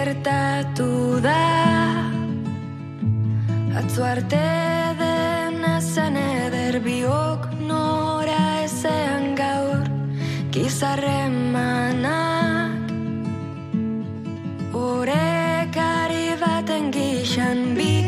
gertatu da, atzo arte dena zen eder, biok nora ezean gaur, gizarremanak orekari baten gixan bi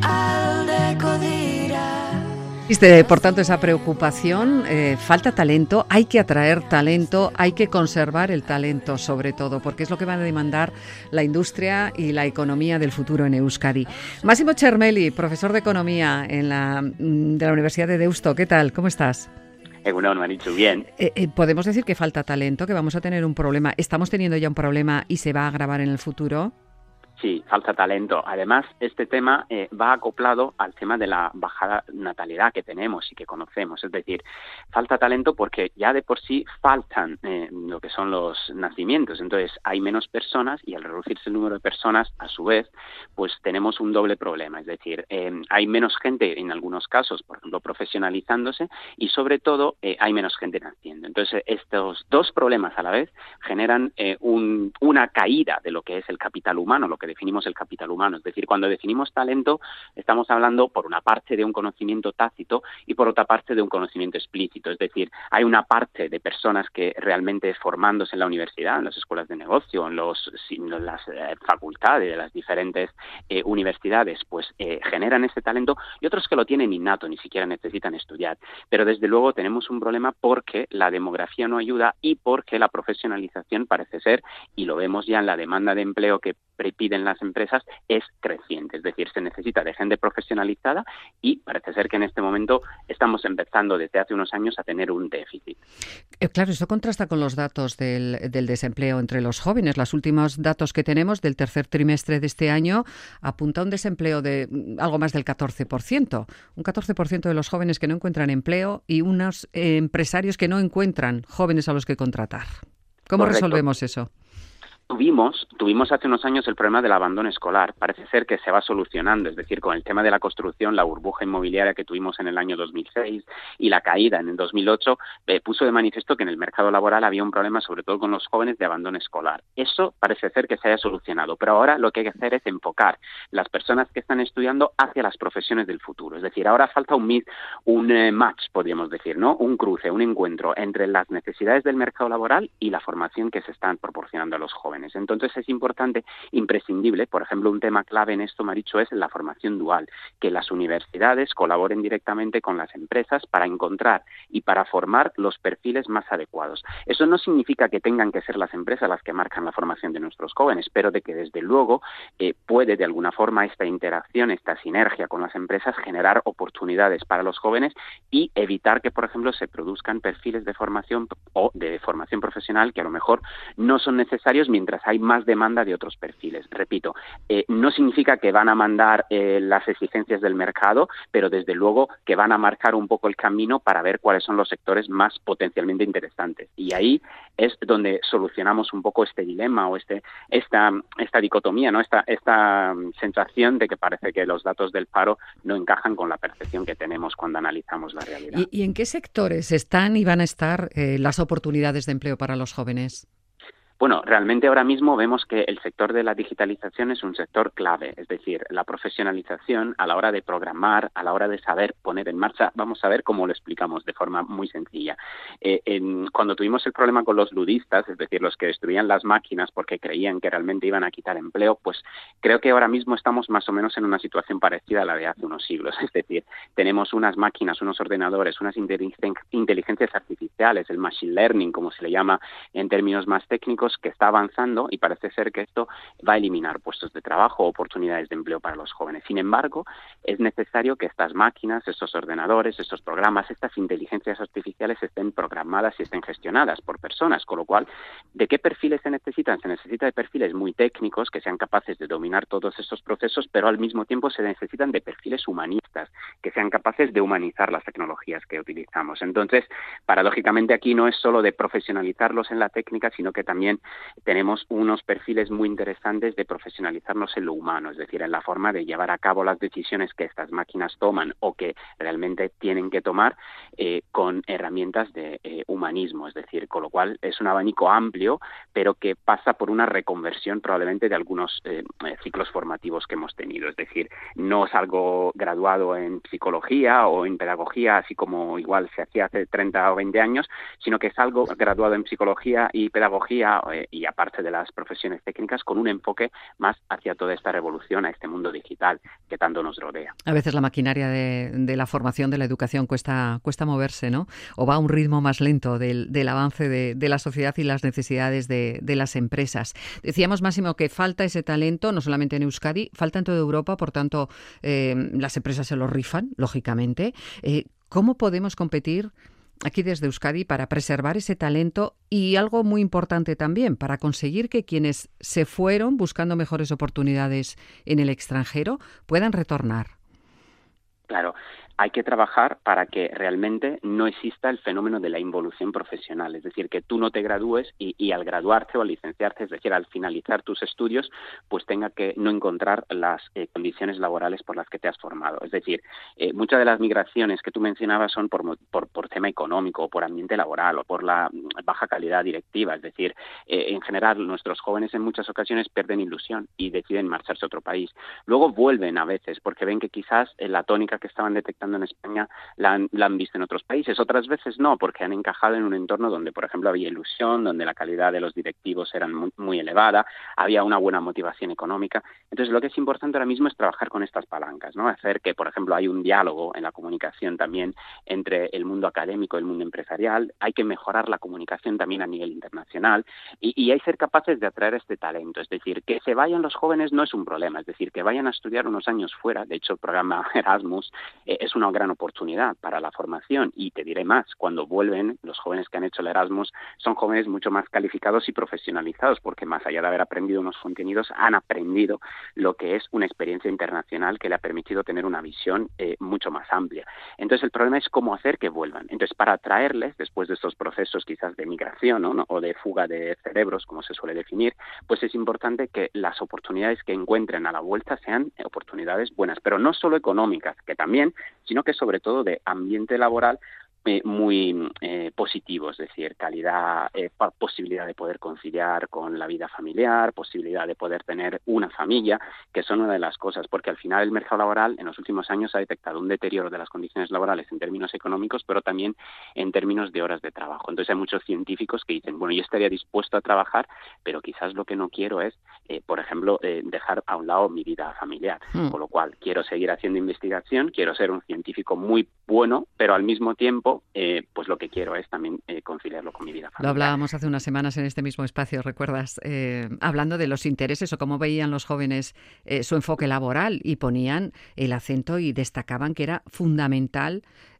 aldeko dira. Existe, por tanto, esa preocupación, falta talento, hay que atraer talento, hay que conservar el talento sobre todo, porque es lo que va a demandar la industria y la economía del futuro en Euskadi. Máximo Chermeli, profesor de Economía de la Universidad de Deusto, ¿qué tal? ¿Cómo estás? Egunon, Marichu, bien. ¿Podemos decir que falta talento, que vamos a tener un problema? ¿Estamos teniendo ya un problema y se va a agravar en el futuro? Sí, falta talento. Además, este tema va acoplado al tema de la bajada natalidad que tenemos y que conocemos. Es decir, falta talento porque ya de por sí faltan lo que son los nacimientos. Entonces, hay menos personas y al reducirse el número de personas, a su vez, pues tenemos un doble problema. Es decir, hay menos gente en algunos casos, por ejemplo, profesionalizándose y, sobre todo, hay menos gente naciendo. Entonces, estos dos problemas a la vez generan una caída de lo que es el capital humano, lo que definimos el capital humano. Es decir, cuando definimos talento, estamos hablando por una parte de un conocimiento tácito y por otra parte de un conocimiento explícito. Es decir, hay una parte de personas que realmente formándose en la universidad, en las escuelas de negocio, en las facultades de las diferentes universidades, pues generan ese talento, y otros que lo tienen innato, ni siquiera necesitan estudiar. Pero desde luego tenemos un problema porque la demografía no ayuda y porque la profesionalización parece ser, y lo vemos ya en la demanda de empleo que piden las empresas, es creciente. Es decir, se necesita de gente profesionalizada y parece ser que en este momento estamos empezando desde hace unos años a tener un déficit. Claro, eso contrasta con los datos del desempleo entre los jóvenes. Los últimos datos que tenemos del tercer trimestre de este año apunta a un desempleo de algo más del 14%. Un 14% de los jóvenes que no encuentran empleo y unos empresarios que no encuentran jóvenes a los que contratar. ¿Cómo Correcto. resolvemos eso? Tuvimos hace unos años el problema del abandono escolar. Parece ser que se va solucionando, es decir, con el tema de la construcción, la burbuja inmobiliaria que tuvimos en el año 2006 y la caída en el 2008 puso de manifiesto que en el mercado laboral había un problema, sobre todo con los jóvenes, de abandono escolar. Eso parece ser que se haya solucionado, pero ahora lo que hay que hacer es enfocar las personas que están estudiando hacia las profesiones del futuro. Es decir, ahora falta un match, podríamos decir, ¿no? Un cruce, un encuentro entre las necesidades del mercado laboral y la formación que se están proporcionando a los jóvenes. Entonces es importante, imprescindible, por ejemplo, un tema clave en esto, Marichu, es la formación dual, que las universidades colaboren directamente con las empresas para encontrar y para formar los perfiles más adecuados. Eso no significa que tengan que ser las empresas las que marcan la formación de nuestros jóvenes, pero de que desde luego puede de alguna forma esta interacción, esta sinergia con las empresas generar oportunidades para los jóvenes y evitar que, por ejemplo, se produzcan perfiles de formación o de formación profesional que a lo mejor no son necesarios mientras hay más demanda de otros perfiles. Repito, no significa que van a mandar las exigencias del mercado, pero desde luego que van a marcar un poco el camino para ver cuáles son los sectores más potencialmente interesantes. Y ahí es donde solucionamos un poco este dilema o esta dicotomía, ¿no? Esta sensación de que parece que los datos del paro no encajan con la percepción que tenemos cuando analizamos la realidad. ¿Y en qué sectores están y van a estar las oportunidades de empleo para los jóvenes? Bueno, realmente ahora mismo vemos que el sector de la digitalización es un sector clave, es decir, la profesionalización a la hora de programar, a la hora de saber poner en marcha, vamos a ver cómo lo explicamos de forma muy sencilla. Cuando tuvimos el problema con los ludistas, es decir, los que destruían las máquinas porque creían que realmente iban a quitar empleo, pues creo que ahora mismo estamos más o menos en una situación parecida a la de hace unos siglos, es decir, tenemos unas máquinas, unos ordenadores, unas inteligencias artificiales, el machine learning, como se le llama en términos más técnicos, que está avanzando y parece ser que esto va a eliminar puestos de trabajo o oportunidades de empleo para los jóvenes. Sin embargo, es necesario que estas máquinas, estos ordenadores, estos programas, estas inteligencias artificiales estén programadas y estén gestionadas por personas, con lo cual, ¿de qué perfiles se necesitan? Se necesita de perfiles muy técnicos que sean capaces de dominar todos estos procesos, pero al mismo tiempo se necesitan de perfiles humanistas que sean capaces de humanizar las tecnologías que utilizamos. Entonces, paradójicamente aquí no es solo de profesionalizarlos en la técnica, sino que también también tenemos unos perfiles muy interesantes de profesionalizarnos en lo humano, es decir, en la forma de llevar a cabo las decisiones que estas máquinas toman o que realmente tienen que tomar con herramientas de humanismo, es decir, con lo cual es un abanico amplio, pero que pasa por una reconversión probablemente de algunos ciclos formativos que hemos tenido, es decir, no es algo graduado en psicología o en pedagogía, así como igual se hacía hace 30 o 20 años, sino que es algo graduado en psicología y pedagogía y aparte de las profesiones técnicas, con un enfoque más hacia toda esta revolución, a este mundo digital que tanto nos rodea. A veces la maquinaria de la formación, de la educación, cuesta moverse, ¿no? O va a un ritmo más lento del avance de la sociedad y las necesidades de las empresas. Decíamos, Máximo, que falta ese talento, no solamente en Euskadi, falta en toda Europa, por tanto, las empresas se lo rifan, lógicamente. ¿Cómo podemos competir aquí desde Euskadi para preservar ese talento y algo muy importante también, para conseguir que quienes se fueron buscando mejores oportunidades en el extranjero puedan retornar? Claro, hay que trabajar para que realmente no exista el fenómeno de la involución profesional, es decir, que tú no te gradúes y al graduarte o al licenciarte, es decir, al finalizar tus estudios, pues tenga que no encontrar las condiciones laborales por las que te has formado. Es decir, muchas de las migraciones que tú mencionabas son por tema económico, o por ambiente laboral, o por la baja calidad directiva. Es decir, en general, nuestros jóvenes en muchas ocasiones pierden ilusión y deciden marcharse a otro país. Luego vuelven a veces porque ven que quizás la tónica que estaban detectando en España la han visto en otros países. Otras veces no, porque han encajado en un entorno donde, por ejemplo, había ilusión, donde la calidad de los directivos era muy elevada, había una buena motivación económica. Entonces, lo que es importante ahora mismo es trabajar con estas palancas, ¿no? Hacer que, por ejemplo, hay un diálogo en la comunicación también entre el mundo académico y el mundo empresarial. Hay que mejorar la comunicación también a nivel internacional y hay que ser capaces de atraer este talento. Es decir, que se vayan los jóvenes no es un problema, es decir, que vayan a estudiar unos años fuera. De hecho, el programa Erasmus es una gran oportunidad para la formación y te diré más, cuando vuelven los jóvenes que han hecho el Erasmus son jóvenes mucho más calificados y profesionalizados porque más allá de haber aprendido unos contenidos han aprendido lo que es una experiencia internacional que le ha permitido tener una visión mucho más amplia. Entonces el problema es cómo hacer que vuelvan. Entonces para atraerles después de estos procesos quizás de migración, ¿no? O de fuga de cerebros como se suele definir, pues es importante que las oportunidades que encuentren a la vuelta sean oportunidades buenas, pero no solo económicas, que también, sino que sobre todo de ambiente laboral muy positivo, es decir, calidad, posibilidad de poder conciliar con la vida familiar, posibilidad de poder tener una familia, que son una de las cosas, porque al final el mercado laboral en los últimos años ha detectado un deterioro de las condiciones laborales en términos económicos, pero también en términos de horas de trabajo. Entonces hay muchos científicos que dicen, bueno, yo estaría dispuesto a trabajar, pero quizás lo que no quiero es, por ejemplo, dejar a un lado mi vida familiar, con lo cual quiero seguir haciendo investigación, quiero ser un científico muy bueno, pero al mismo tiempo pues lo que quiero es también conciliarlo con mi vida familiar. Lo hablábamos hace unas semanas en este mismo espacio, ¿recuerdas? Hablando de los intereses o cómo veían los jóvenes su enfoque laboral y ponían el acento y destacaban que era fundamental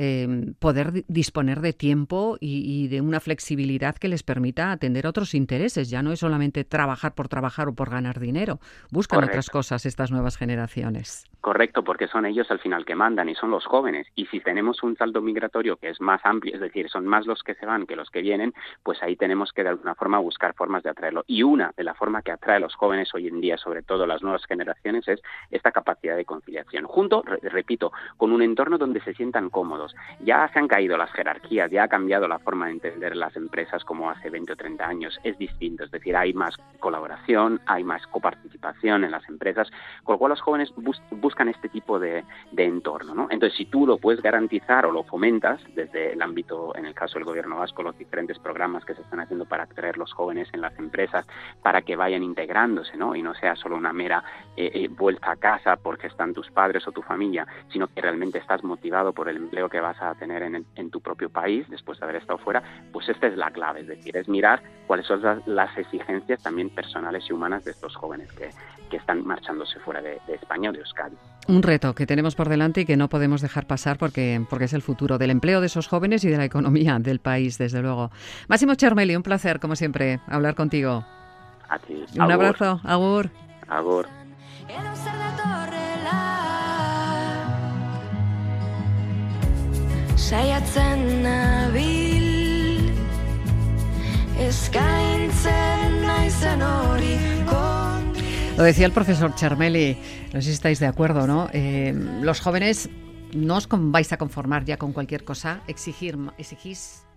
poder disponer de tiempo y de una flexibilidad que les permita atender otros intereses. Ya no es solamente trabajar o por ganar dinero. Buscan otras cosas estas nuevas generaciones. Correcto, porque son ellos al final que mandan y son los jóvenes. Y si tenemos un saldo migratorio que es más amplio, es decir, son más los que se van que los que vienen, pues ahí tenemos que de alguna forma buscar formas de atraerlo. Y una de las formas que atrae a los jóvenes hoy en día, sobre todo las nuevas generaciones, es esta capacidad de conciliación. Junto, repito, con un entorno donde se sientan cómodos. Ya se han caído las jerarquías, ya ha cambiado la forma de entender las empresas como hace 20 o 30 años. Es distinto, es decir, hay más colaboración, hay más coparticipación en las empresas, con lo cual los jóvenes buscan este tipo de entorno, ¿no? Entonces, si tú lo puedes garantizar o lo fomentas desde el ámbito, en el caso del gobierno vasco, los diferentes programas que se están haciendo para atraer los jóvenes en las empresas, para que vayan integrándose, ¿no? Y no sea solo una mera vuelta a casa porque están tus padres o tu familia, sino que realmente estás motivado por el empleo que vas a tener en tu propio país después de haber estado fuera, pues esta es la clave, es decir, es mirar cuáles son las exigencias también personales y humanas de estos jóvenes que están marchándose fuera de España o de Euskadi. Un reto que tenemos por delante y que no podemos dejar pasar porque es el futuro del empleo de esos jóvenes y de la economía del país, desde luego. Máximo Chermelli, un placer, como siempre, hablar contigo. A ti. Un abrazo. Agur. Agur. Saiatzen nabil eskaintzen Lo decía el profesor Chermeli, no sé si estáis de acuerdo, ¿no? Los jóvenes no os vais a conformar ya con cualquier cosa, exigís